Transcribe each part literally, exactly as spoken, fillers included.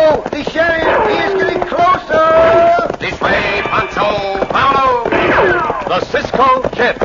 Pancho! The sheriff! He is getting closer! This way, Pancho! Paulo! The Cisco Kid.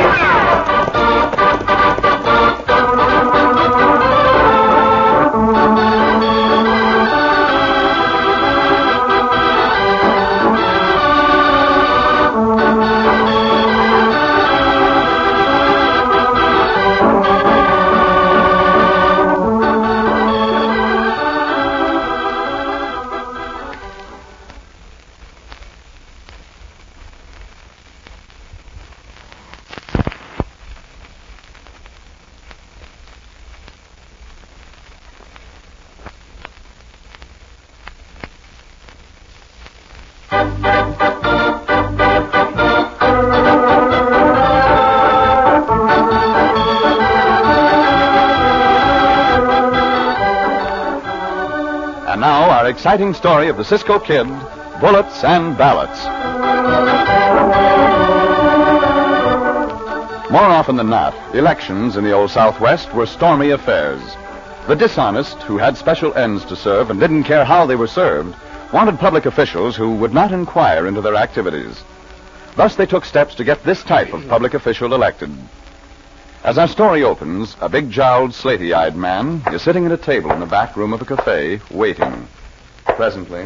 And now, our exciting story of the Cisco Kid, Bullets and Ballots. More often than not, elections in the Old Southwest were stormy affairs. The dishonest, who had special ends to serve and didn't care how they were served, wanted public officials who would not inquire into their activities. Thus, they took steps to get this type of public official elected. As our story opens, a big-jowled, slaty-eyed man is sitting at a table in the back room of a cafe, waiting. Presently...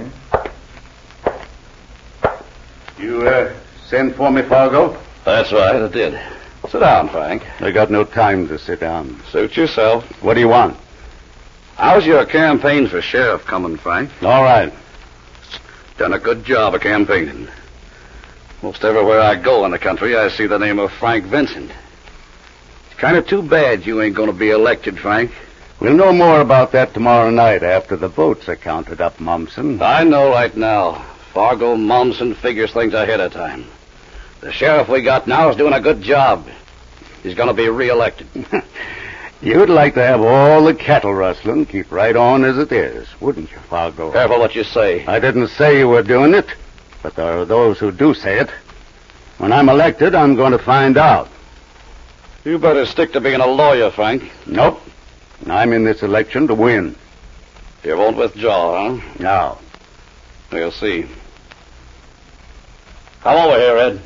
You, uh, sent for me, Fargo? That's right, I did. Sit down, Frank. I got no time to sit down. Suit yourself. What do you want? How's your campaign for sheriff coming, Frank? All right. Done a good job of campaigning. Most everywhere I go in the country, I see the name of Frank Vincent. It's kind of too bad you ain't going to be elected, Frank. We'll know more about that tomorrow night after the votes are counted up, Momsen. I know right now. Fargo Momsen figures things ahead of time. The sheriff we got now is doing a good job. He's going to be reelected. You'd like to have all the cattle rustling keep right on as it is, wouldn't you, Fargo? Careful what you say. I didn't say you were doing it, but there are those who do say it. When I'm elected, I'm going to find out. You better stick to being a lawyer, Frank. Nope. I'm in this election to win. You won't withdraw, huh? No. We'll see. Come over here, Ed.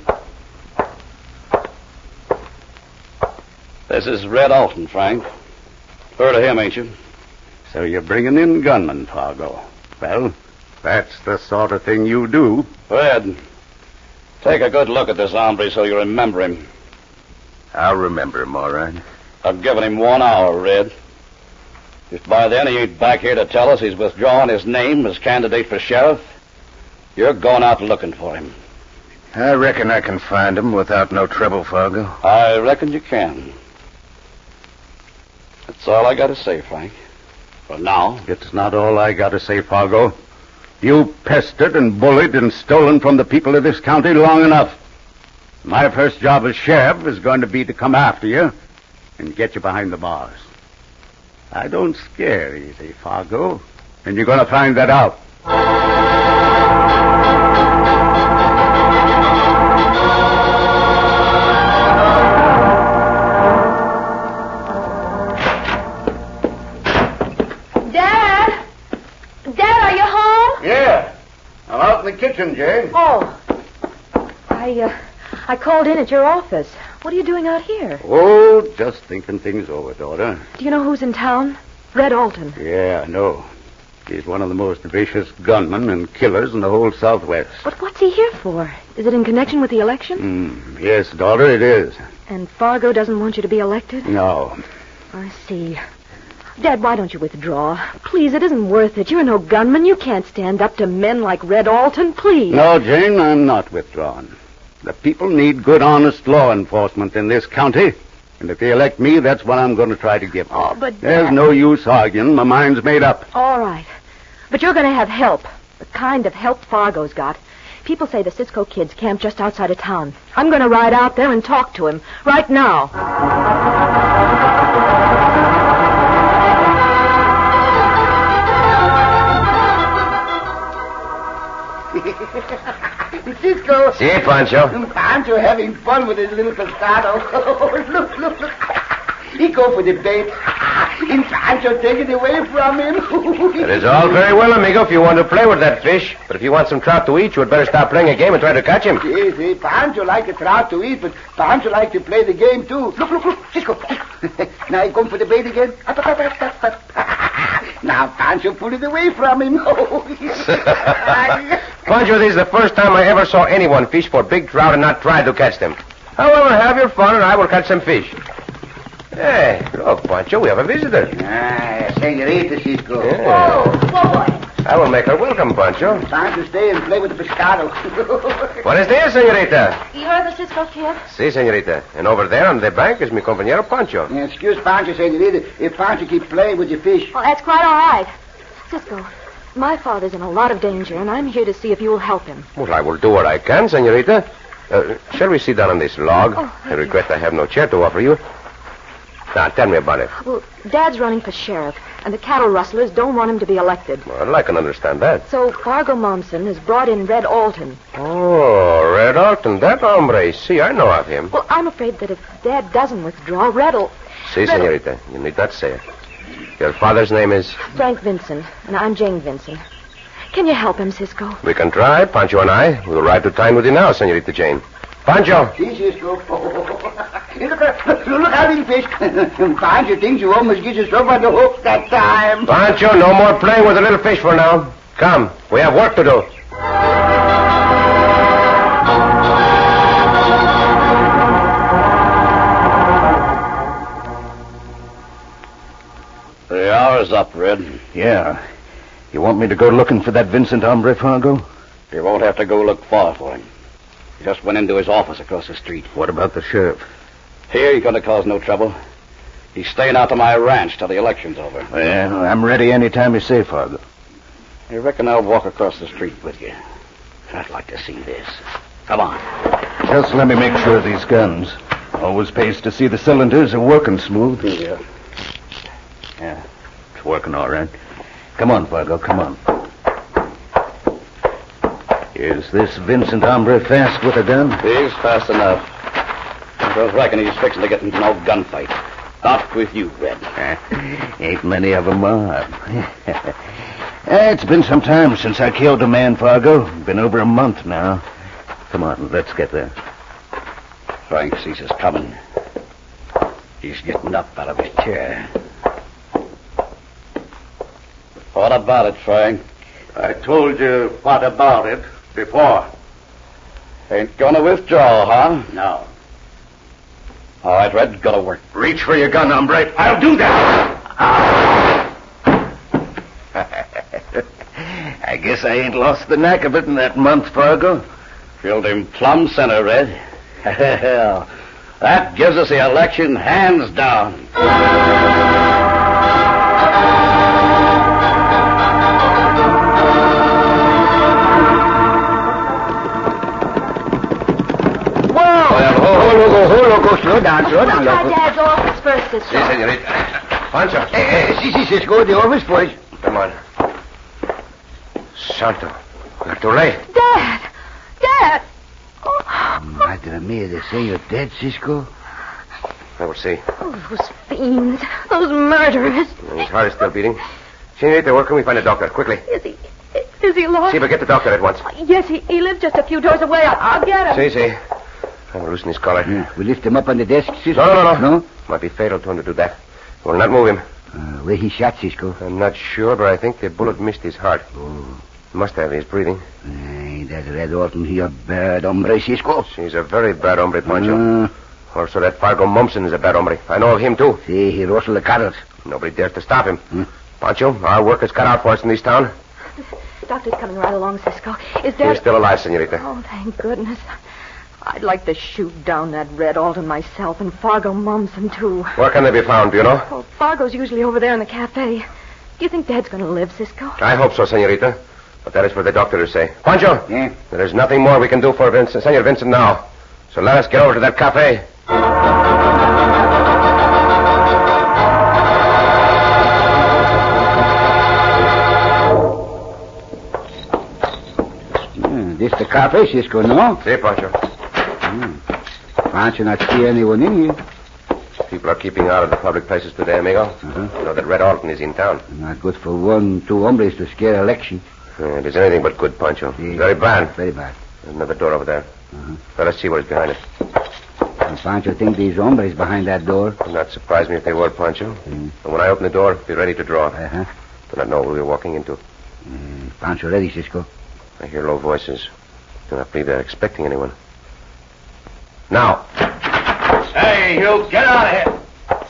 This is Red Alton, Frank. Heard of him, ain't you? So you're bringing in gunmen, Fargo. Well, that's the sort of thing you do. Red, take a good look at this hombre so you remember him. I'll remember him, all right. I've given him one hour, Red. If by then he ain't back here to tell us he's withdrawing his name as candidate for sheriff, you're going out looking for him. I reckon I can find him without no trouble, Fargo. I reckon you can. That's all I got to say, Frank. For now. It's not all I got to say, Fargo. You pestered and bullied and stolen from the people of this county long enough. My first job as sheriff is going to be to come after you and get you behind the bars. I don't scare easy, Fargo, and you're going to find that out. Dad? Dad, are you home? Yeah. I'm out in the kitchen, Jane. Oh. I, uh, I called in at your office. What are you doing out here? Oh, just thinking things over, daughter. Do you know who's in town? Red Alton. Yeah, I know. He's one of the most vicious gunmen and killers in the whole Southwest. But what's he here for? Is it in connection with the election? Mm, yes, daughter, it is. And Fargo doesn't want you to be elected? No. I see. Dad, why don't you withdraw? Please, it isn't worth it. You're no gunman. You can't stand up to men like Red Alton. Please. No, Jane, I'm not withdrawing. The people need good, honest law enforcement in this county. And if they elect me, that's what I'm going to try to give them. Oh, but... There's Dad... no use arguing. My mind's made up. All right. But you're going to have help. The kind of help Fargo's got. People say the Cisco Kid's camped just outside of town. I'm going to ride out there and talk to him. Right now. Cisco. See, Pancho. Pancho having fun with his little pescado. look, look, look. He go for the bait. And Pancho take it away from him. It is all very well, amigo, if you want to play with that fish. But if you want some trout to eat, you had better stop playing a game and try to catch him. See, see, Pancho like a trout to eat, but Pancho like to play the game, too. Look, look, look, Cisco. Now he come for the bait again. Now Pancho pull it away from him. Pancho, this is the first time I ever saw anyone fish for big trout and not try to catch them. However, have your fun, and I will catch some fish. Hey, look, Pancho, we have a visitor. Ah, senorita, Cisco. Yeah. Oh, boy. I will make her welcome, Pancho. Pancho stay and play with the pescado. What is this, senorita? You're the Cisco kid? Si, senorita. And over there on the bank is mi compañero Pancho. Yeah, excuse Pancho, senorita, if Pancho keep playing with your fish. Well, that's quite all right. Cisco, my father's in a lot of danger, and I'm here to see if you will help him. Well, I will do what I can, senorita. Uh, shall we sit down on this log? Oh, I regret I have no chair to offer you. Now, tell me about it. Well, Dad's running for sheriff, and the cattle rustlers don't want him to be elected. Well, I can understand that. So Fargo Momsen has brought in Red Alton. Oh, Red Alton, that hombre. See, I know of him. Well, I'm afraid that if Dad doesn't withdraw, Red'll... Si, senorita. You need not say it. Your father's name is? Frank Vincent, and I'm Jane Vincent. Can you help him, Cisco? We can try, Pancho and I. We'll ride to town with you now, senorita Jane. Pancho! See, Cisco. Look, look, look how he fish. Pancho thinks you almost get yourself on the hook that time. Pancho, no more playing with the little fish for now. Come, we have work to do. The hour's up, Red. Yeah. You want me to go looking for that Vincent hombre, Fargo? You won't have to go look far for him. He just went into his office across the street. What about the sheriff? Here, he's going to cause no trouble. He's staying out to my ranch till the election's over. Well, I'm ready any time you say, Fargo. I reckon I'll walk across the street with you. I'd like to see this. Come on. Just let me make sure of these guns. Always pays to see the cylinders are working smooth. Yeah. Yeah, it's working all right. Come on, Fargo, come on. Is this Vincent hombre fast with a gun? He's fast enough. I don't reckon he's fixing to get into no gunfight. Not with you, Red. Ain't many of them are. It's been some time since I killed a man, Fargo. Been over a month now. Come on, let's get there. Frank sees us coming. He's getting up out of his chair. What about it, Frank? I told you what about it before. Ain't gonna withdraw, huh? No. All right, Red, go to work. Reach for your gun, hombre. I'll do that. I guess I ain't lost the knack of it in that month, Fargo. Killed him plumb center, Red. Hell, that gives us the election hands down. Slow down, slow down, Try loco. Dad's office first, Cisco. Si, senorita. Pancho. Hey, hey, si, si, Cisco, the office first. Come on. Santo. We're too late. Dad! Dad! Oh, Madre mia, they say you're dead, Cisco? I will see. oh, those fiends. Those murderers. His heart is still beating. Senorita, where can we find a doctor? Quickly. Is he... Is he lost? See, but get the doctor at once. Yes, he, he lives just a few doors away. I'll, I'll get him. See, see. I will loosen his collar. Yeah, we lift him up on the desk, Cisco? No, no, no, No? Might be fatal to him to do that. We'll not move him. Uh, where he shot, Cisco? I'm not sure, but I think the bullet missed his heart. Oh. Must have. He's breathing. Hey, that Red Alton, he a bad hombre, Cisco. He's a very bad hombre, Pancho. Uh, Also, that Fargo Momsen is a bad hombre. I know of him, too. see, he rustled the cattle. Nobody dares to stop him. Hmm? Pancho, our work is cut out for us in this town. Doctor's coming right along, Cisco. Is there... He's still alive, senorita. Oh, thank goodness. I'd like to shoot down that Red Alton myself and Fargo Momsen, too. Where can they be found, do you know? Well, Fargo's usually over there in the cafe. Do you think Dad's going to live, Cisco? I hope so, senorita. But that is for the doctor to say. Pancho! Yeah? There is nothing more we can do for Vincent, Senor Vincent now. So let us get over to that cafe. Yeah, this the cafe, Cisco, no? See, Pancho. Hmm. Pancho not see anyone in here. People are keeping out of the public places today, amigo. Uh-huh. You know that Red Alton is in town. Not good for one, two hombres to scare election. Uh, it is anything but good, Pancho. Yeah. Very bad. Very bad. There's another door over there. Uh-huh. Well, let's see what is behind it. And Pancho think these hombres behind that door. Would not surprise me if they were, Pancho. Mm. And when I open the door, be ready to draw. Uh-huh. Do not know who we're walking into. Mm. Pancho ready, Cisco. I hear low voices. Do not believe they're expecting anyone. Now. Hey, you, get out of here.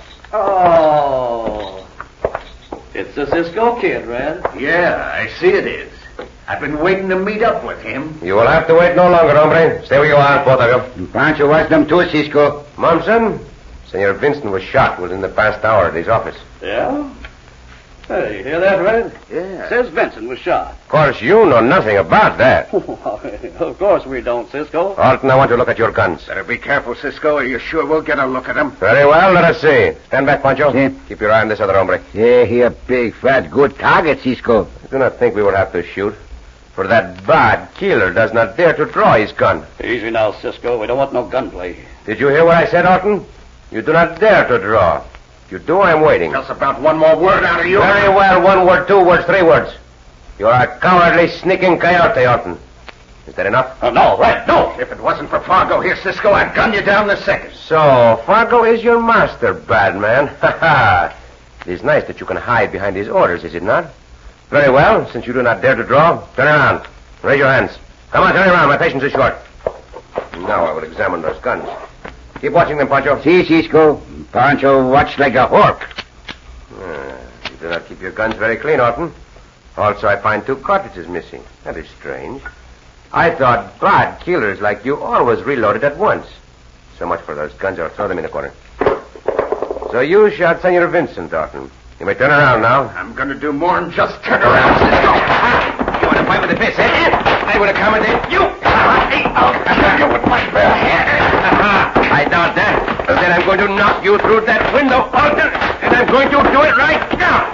Oh. It's the Cisco Kid, Red. Yeah, I see it is. I've been waiting to meet up with him. You will have to wait no longer, hombre. Stay where you are, both of you. And Pancho watch them too, Cisco. Mumson, Senor Vincent was shot within the past hour at his office. Yeah? Hey, you hear that, Red? Yeah. Says Vincent was shot. Of course, you know nothing about that. Of course we don't, Cisco. Alton, I want to look at your guns. Better be careful, Cisco, or you sure will get a look at him. Very well, let us see. Stand back, Pancho. Yeah. Keep your eye on this other hombre. Yeah, he a big, fat, good target, Cisco. I do not think we will have to shoot, for that bad killer does not dare to draw his gun. Easy now, Cisco. We don't want no gunplay. Did you hear what I said, Alton? You do not dare to draw. If you do, I'm waiting. Just about one more word out of you. Very well, one word, two words, three words. You are a cowardly, sneaking coyote, Alton. Is that enough? Uh, no, Red, no. If it wasn't for Fargo here, Cisco, I'd gun you down the second. So, Fargo is your master, bad man. Ha ha. It is nice that you can hide behind his orders, is it not? Very well, since you do not dare to draw, turn around. Raise your hands. Come on, turn around. My patience is short. Now I will examine those guns. Keep watching them, Pancho. See, Cisco. Pancho watch like a hawk. Ah, you do not keep your guns very clean, Alton. Also, I find two cartridges missing. That is strange. I thought bad killers like you always reloaded at once. So much for those guns. I'll throw them in the corner. So you shot Senor Vincent, Alton. You may turn around now. I'm going to do more than just turn around, Cisco. You want to fight with the fist, eh? I would accommodate you. I'll cut you with my bare hand. I doubt that. Then I'm going to knock you through that window, Alton, and I'm going to do it right now.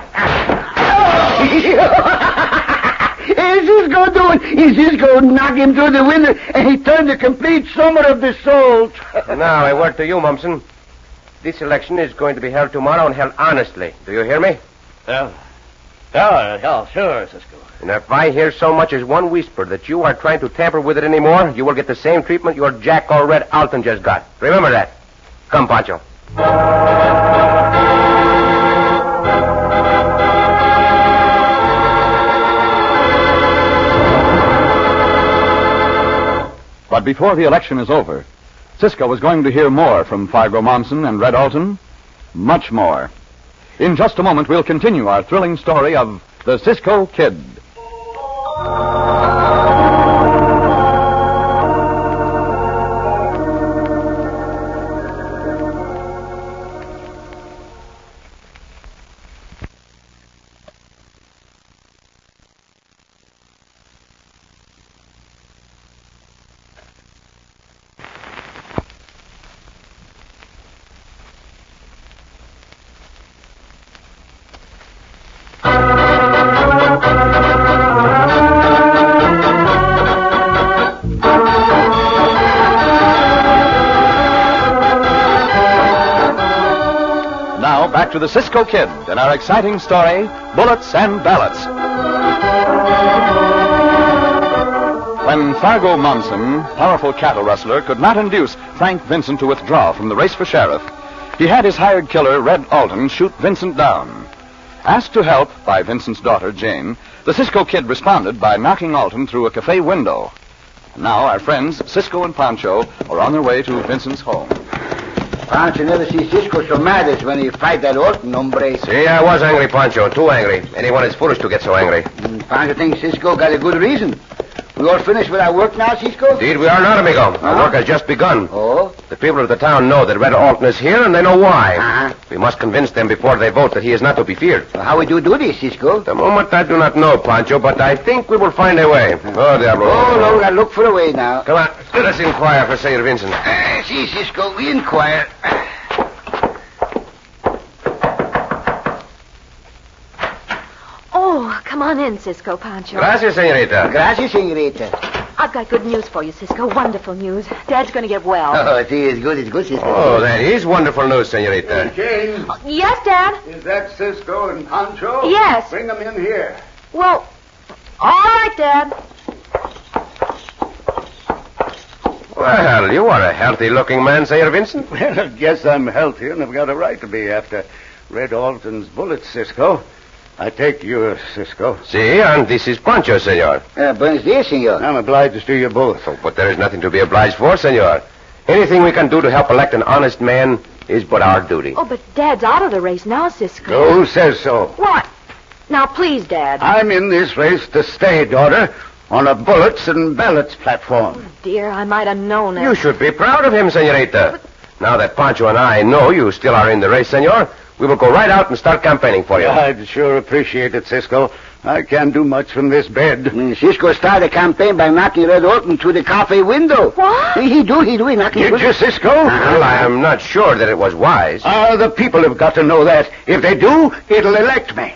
Is Cisco doing? Is Cisco knock him through the window, and he turned a complete summer of the salt. Now, a word to you, Mumson. This election is going to be held tomorrow and held honestly. Do you hear me? Yeah. Yeah, yeah, sure, Cisco. And if I hear so much as one whisper that you are trying to tamper with it anymore, you will get the same treatment your Jack or Red Alton just got. Remember that. Come, Pancho. But before the election is over, Cisco is going to hear more from Fargo Monson and Red Alton. Much more. In just a moment, we'll continue our thrilling story of the Cisco Kid. Now, back to the Cisco Kid and our exciting story, Bullets and Ballots. When Fargo Monson, powerful cattle rustler, could not induce Frank Vincent to withdraw from the race for sheriff, he had his hired killer, Red Alton, shoot Vincent down. Asked to help by Vincent's daughter, Jane, the Cisco Kid responded by knocking Alton through a cafe window. Now our friends, Cisco and Pancho, are on their way to Vincent's home. Pancho never see Cisco so mad as when he fight that Alton hombre. See, I was angry, Pancho. Too angry. Anyone is foolish to get so angry. Mm, Pancho thinks Cisco got a good reason. We all finished with our work now, Cisco? Indeed, we are not, amigo. Our Huh? work has just begun. Oh? The people of the town know that Red Alton is here, and they know why. Uh-huh. We must convince them before they vote that he is not to be feared. So how would you do this, Cisco? The moment I do not know, Pancho, but I think we will find a way. Oh, Diablo. Oh, no, I look for a way now. Come on, let us inquire for Senor Vincent. Uh, see, Cisco, we inquire. Oh, come on in, Cisco, Pancho. Gracias, senorita. Gracias, senorita. I've got good news for you, Cisco. Wonderful news. Dad's going to get well. Oh, see, it's good, it's good, Cisco. Oh, that is wonderful news, Senorita. Jane, Yes, Dad? is that Cisco and Pancho? Yes. Bring them in here. Well, all right, Dad. Well, you are a healthy-looking man, Senor Vincent. Well, I guess I'm healthy, and I've got a right to be after Red Alton's bullets, Cisco. I take you, Cisco. See, and this is Pancho, senor. Uh, buenos dias, senor. I'm obliged to you both. Oh, but there is nothing to be obliged for, senor. Anything we can do to help elect an honest man is but our duty. Oh, but Dad's out of the race now, Cisco. Who says so? What? Now, please, Dad. I'm in this race to stay, daughter, on a bullets and ballots platform. Dear, I might have known it. You should be proud of him, senorita. Now that Pancho and I know you still are in the race, senor, we will go right out and start campaigning for you. I'd sure appreciate it, Cisco. I can't do much from this bed. Mm, Cisco started a campaign by knocking Red Alton through the cafe window. What? He, he do, he do. He knocked Did you, Cisco? Well, I am not sure that it was wise. Ah, the people have got to know that. If they do, it'll elect me.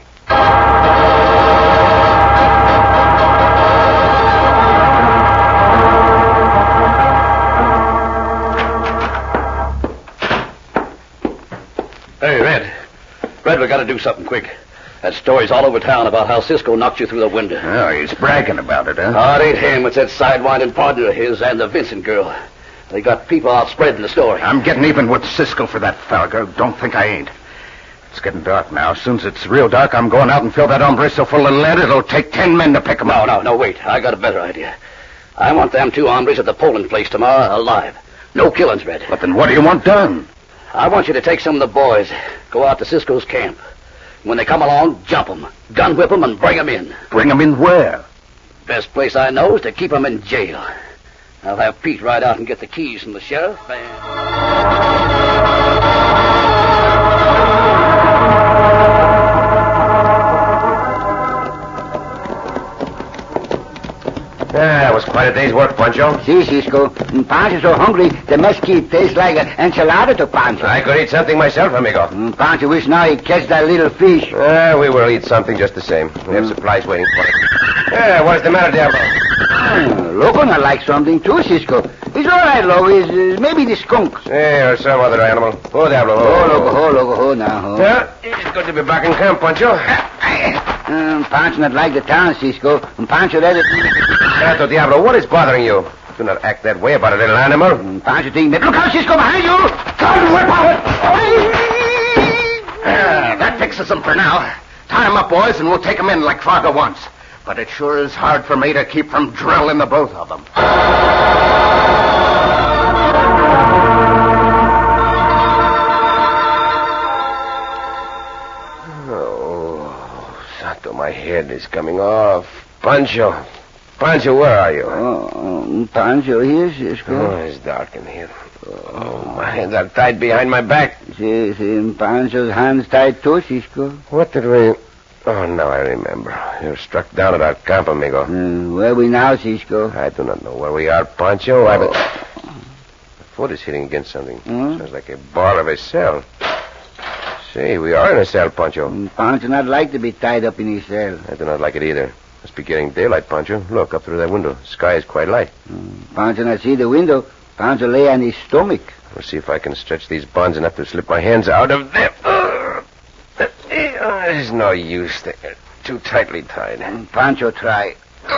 Hey, Red. Red, we got to do something quick. That story's all over town about how Cisco knocked you through the window. Oh, he's bragging about it, huh? Oh, it ain't him. It's that sidewinding partner of his and the Vincent girl. They got people out spreading the story. I'm getting even with Cisco for that Fargo. Don't think I ain't. It's getting dark now. As soon as it's real dark, I'm going out and fill that hombre so full of lead it'll take ten men to pick him No, up. no, no, wait. I got a better idea. I want them two hombres at the polling place tomorrow alive. No killings, Red. But then what do you want done? I want you to take some of the boys, go out to Cisco's camp. When they come along, jump them, gun whip them, and bring them in. Bring him in where? Best place I know is to keep them in jail. I'll have Pete ride out and get the keys from the sheriff, and... Yeah, it was quite a day's work, Pancho. See, Cisco. Mm, Pancho's so hungry, the mesquite tastes like an enchilada to Pancho. I could eat something myself, amigo. Mm, Pancho wish now he catch that little fish. Uh, we will eat something just the same. We have supplies waiting for us. Yeah, what's the matter, Diablo? Mm, Loco not like something too, Cisco. He's all right, Loco. He's, uh, maybe the skunks. Hey, or some other animal. Oh, Diablo. Oh, Loco, oh, Loco, oh, now. Oh. Yeah, it's good to be back in camp, Pancho. Um, Pancho not like the town, Cisco. And Pancho let it... Santo Diablo, what is bothering you? Do not act that way about a little animal. Mm, Pancho think that... Look out, Cisco, behind you! Come, whip out! Uh, that fixes them for now. Tie them up, boys, and we'll take them in like Fargo wants. But it sure is hard for me to keep from drilling the both of them. Oh, Santo, my head is coming off. Pancho. Pancho, where are you? Oh, um, Pancho here, Cisco. Oh, it's dark in here. Oh, my hands are tied behind my back. See, see, Pancho's hands tied too, Cisco. What did we... Oh, now I remember. You were struck down at our camp, amigo. Uh, where we now, Cisco? I do not know where we are, Pancho. I... The foot is hitting against something. Hmm? Sounds like a bar of a cell. See, we are in a cell, Pancho. Um, Pancho not like to be tied up in his cell. I do not like it either. Must be getting daylight, Pancho. Look, up through that window. The sky is quite light. Um, Pancho not see the window. Pancho lay on his stomach. We'll see if I can stretch these bonds enough to slip my hands out of them. Uh, there's no use. They're too tightly tied. Um, Pancho try.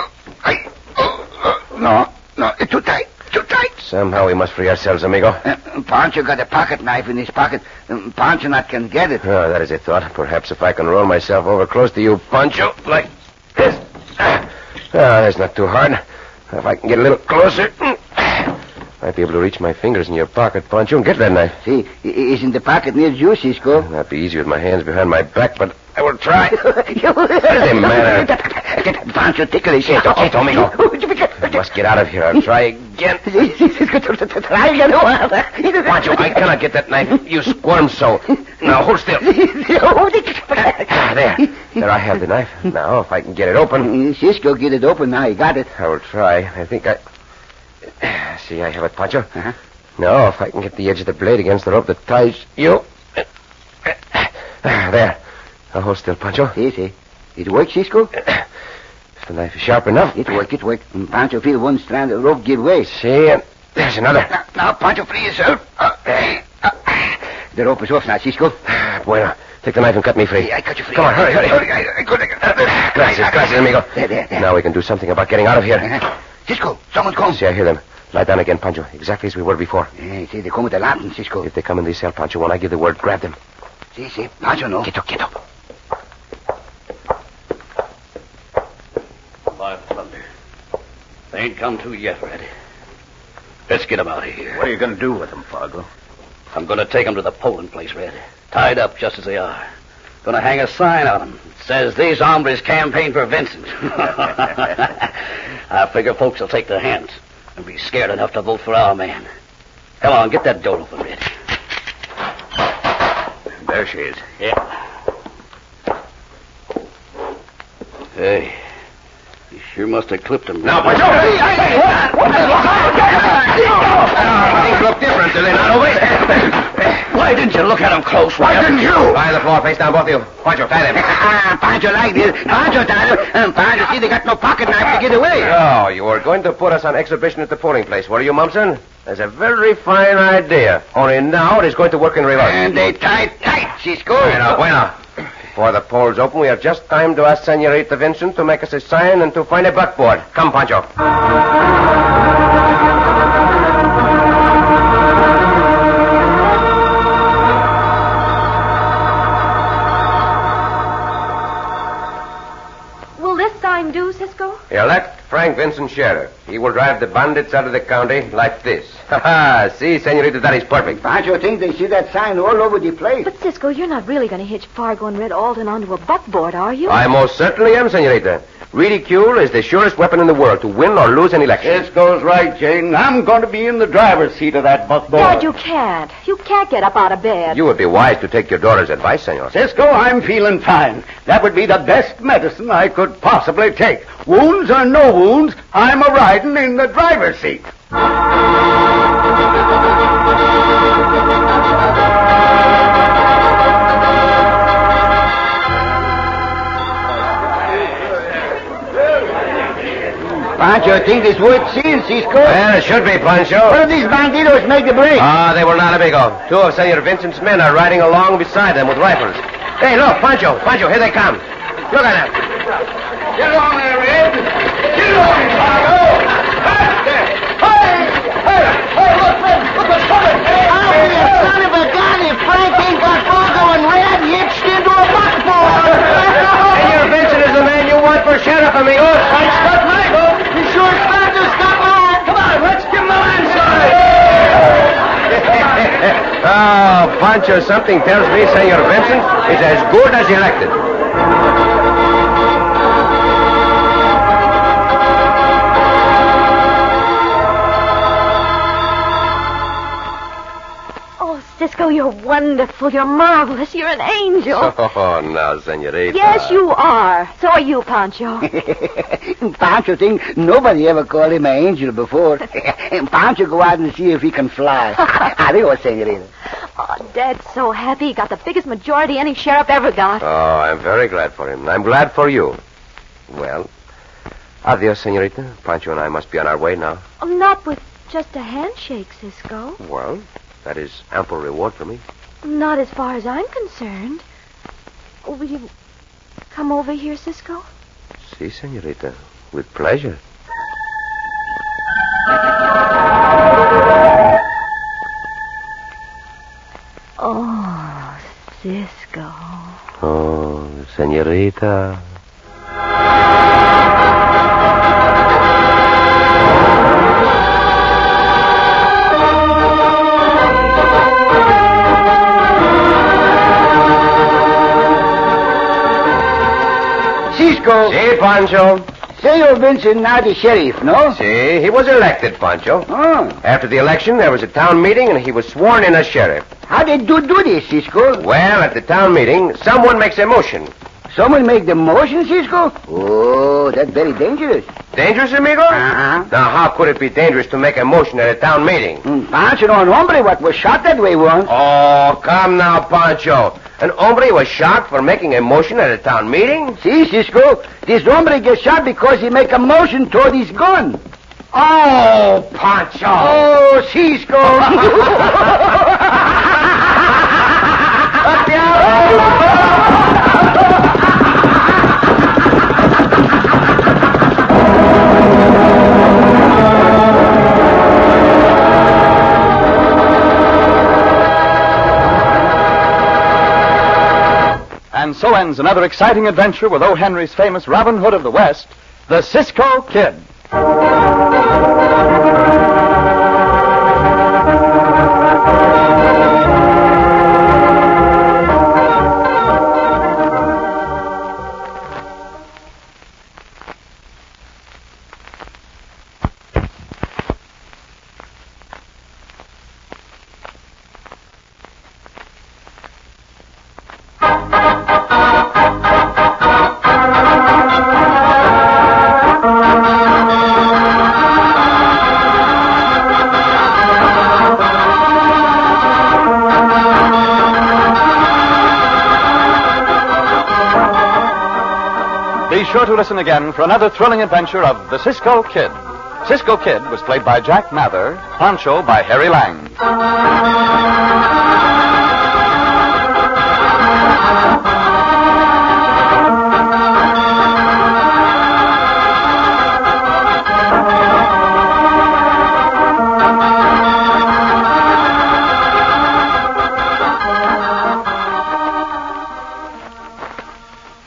No, no, it's too tight, too tight. Somehow we must free ourselves, amigo. Uh, Pancho got a pocket knife in his pocket. Um, Pancho not can get it. Oh, that is a thought. Perhaps if I can roll myself over close to you, Pancho, like this. Ah, that's not too hard. If I can get a little closer, might be able to reach my fingers in your pocket, Pancho, and get that knife. See, he's in the pocket near you, Cisco. That'd be easy with my hands behind my back, but I will try. What is the matter? Pancho, tickle his head. Quieto, amigo. I must get out of here. I'll try again. Try again. Pancho, I cannot get that knife. You squirm so. Now, hold still. Ah, there. There, I have the knife. Now, if I can get it open. Cisco, get it open now. He got it. I will try. I think I... See, I have it, Pancho. Uh-huh. Now, if I can get the edge of the blade against the rope that ties you... There. Now, hold still, Pancho. See, see. It works, Cisco? The knife is sharp enough. It work, it work. And Pancho feel one strand of rope give way. See, and there's another. Now, now Pancho, free yourself. Uh, uh, uh, the rope is off now, Cisco. Bueno, take the knife and cut me free. I cut you free. Come on, hurry, hurry. hurry. I, I, I, Gracias, gracias, amigo. There, there, there. Now we can do something about getting out of here. Uh-huh. Cisco, someone come. See, I hear them. Lie down again, Pancho. Exactly as we were before. Yeah, see, they come with the lantern, Cisco. If they come in this cell, Pancho, when I give the word, grab them. See, see, Pancho, no. Get up, get up. By thunder. They ain't come to yet, Red. Let's get them out of here. What are you going to do with them, Fargo? I'm going to take them to the polling place, Red. Tied up just as they are. Going to hang a sign on them. It says, these hombres campaign for Vincent. I figure folks will take their hands and be scared enough to vote for our man. Come on, get that door open, Red. There she is. Yeah. Hey, you sure must have clipped him. Now, Pancho! Hey, hey, hey, things look different, do they not, over? Why didn't you look at him close? Why didn't you? Lie on the floor, face down, both of you. Pancho, tie them. Ah, Pancho like this. Pancho tied them. And Pancho, see, they got no pocket knife to get away. Oh, you were going to put us on exhibition at the polling place, were you, Mumson? That's a very fine idea. Only now it is going to work in reverse. And they tied tight, Cisco. Bueno, bueno. Before the polls open, we have just time to ask Senorita Vincent to make us a sign and to find a buckboard. Come, Pancho. Will this sign do, Cisco? Elect Frank Vincent sheriff. He will drive the bandits out of the county like this. Ha ha! See, Senorita, that is perfect. Pancho thinks they see that sign all over the place. But, Cisco, you're not really going to hitch Fargo and Red Alden onto a buckboard, are you? I most certainly am, Senorita. Ridicule is the surest weapon in the world to win or lose an election. Cisco's right, Jane. I'm going to be in the driver's seat of that buckboard. Dad, you can't. You can't get up out of bed. You would be wise to take your daughter's advice, Senor. Cisco, I'm feeling fine. That would be the best medicine I could possibly take. Wounds or no wounds, I'm a-riding in the driver's seat. Pancho thinks it's worth seeing, Cisco. Well, it should be, Pancho. What if these banditos make the break? Ah, they will not, amigo. Two of Senor Vincent's men are riding along beside them with rifles. Hey, look, Pancho, Pancho, here they come. Look at them. Get along there, Red. Get along, Fargo. Hey, hey, hey, look, Red, look what's coming. I'll be a son of a gun if Frank ain't got Fargo and Red hitched into a buckboard. Senor Vincent is the man you want for sheriff, amigo. Frank's got Michael. He sure started to stop mine. Come on, let's give him the landslide. Oh, Pancho, something tells me Senor Vincent is as good as elected. Cisco, you're wonderful. You're marvelous. You're an angel. Oh, now, Senorita. Yes, you are. So are you, Pancho. Pancho thinks nobody ever called him an angel before. And Pancho go out and see if he can fly. Adios, Senorita. Oh, Dad's so happy. He got the biggest majority any sheriff ever got. Oh, I'm very glad for him. I'm glad for you. Well, adios, Senorita. Pancho and I must be on our way now. Oh, not with just a handshake, Cisco. Well, that is ample reward for me. Not as far as I'm concerned. Will you come over here, Cisco? Si, Senorita. With pleasure. Oh, Cisco. Oh, Senorita. Cisco. Si, Pancho. Senor Vincent now the sheriff, no? Si, he was elected, Pancho. Oh. After the election, there was a town meeting, and he was sworn in as sheriff. How did you do this, Cisco? Well, at the town meeting, someone makes a motion. Someone make the motion, Cisco? Oh, that's very dangerous. Dangerous, amigo? Uh-huh. Now, how could it be dangerous to make a motion at a town meeting? Mm, Pancho, no hombre, what was shot that way once. Oh, come now, Pancho. An hombre was shot for making a motion at a town meeting? See, Cisco, this hombre gets shot because he make a motion toward his gun. Oh, Pancho. Oh, Cisco. And so ends another exciting adventure with O. Henry's famous Robin Hood of the West, the Cisco Kid. Be sure to listen again for another thrilling adventure of the Cisco Kid. Cisco Kid was played by Jack Mather, Pancho by Harry Lang.